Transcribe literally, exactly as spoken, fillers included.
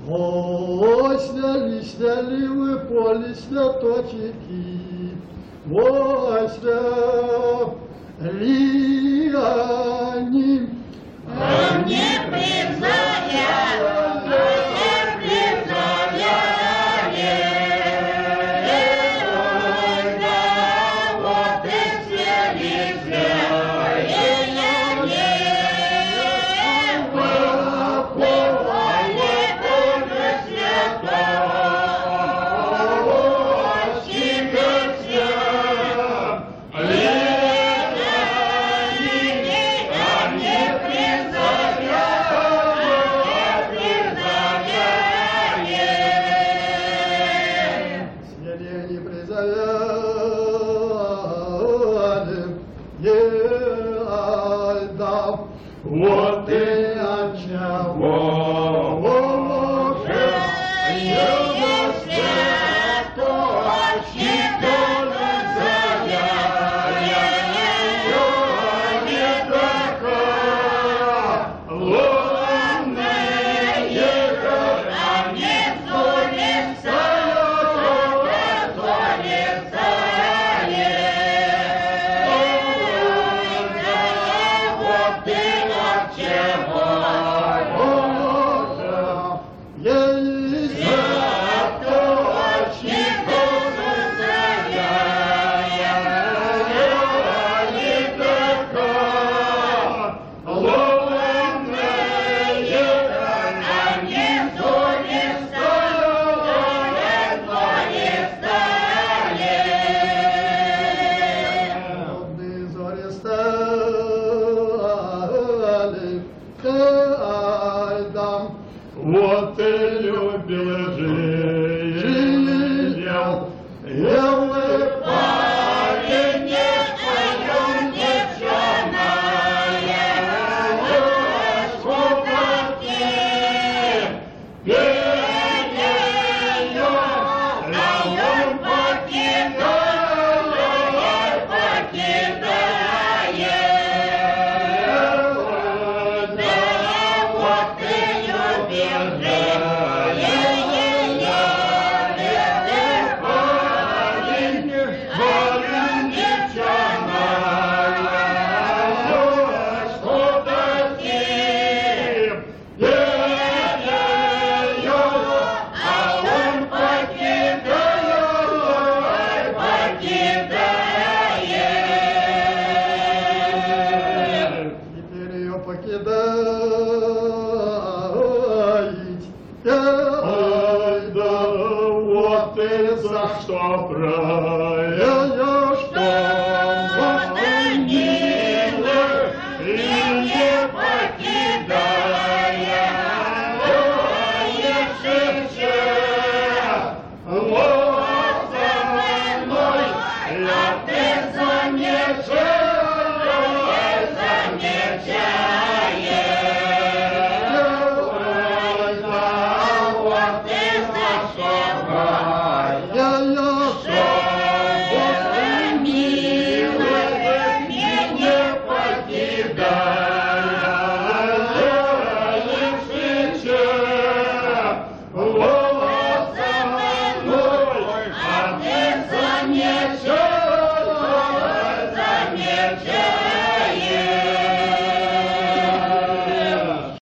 Ой, сняли, сняли вы поле сняточки, ой, сняли они. Он не признает, он не признает, ой, да, вот и сняли, сняли они. Вот и от чего уже юность то считана заря, не такая лунная, а не зорница, зорница. Вот ты любила жить, белый парень, не твоем девчонная, скупоты, пенею, а он покидает, покидает, да, вот ты ай, да, вот ты за что, прая, что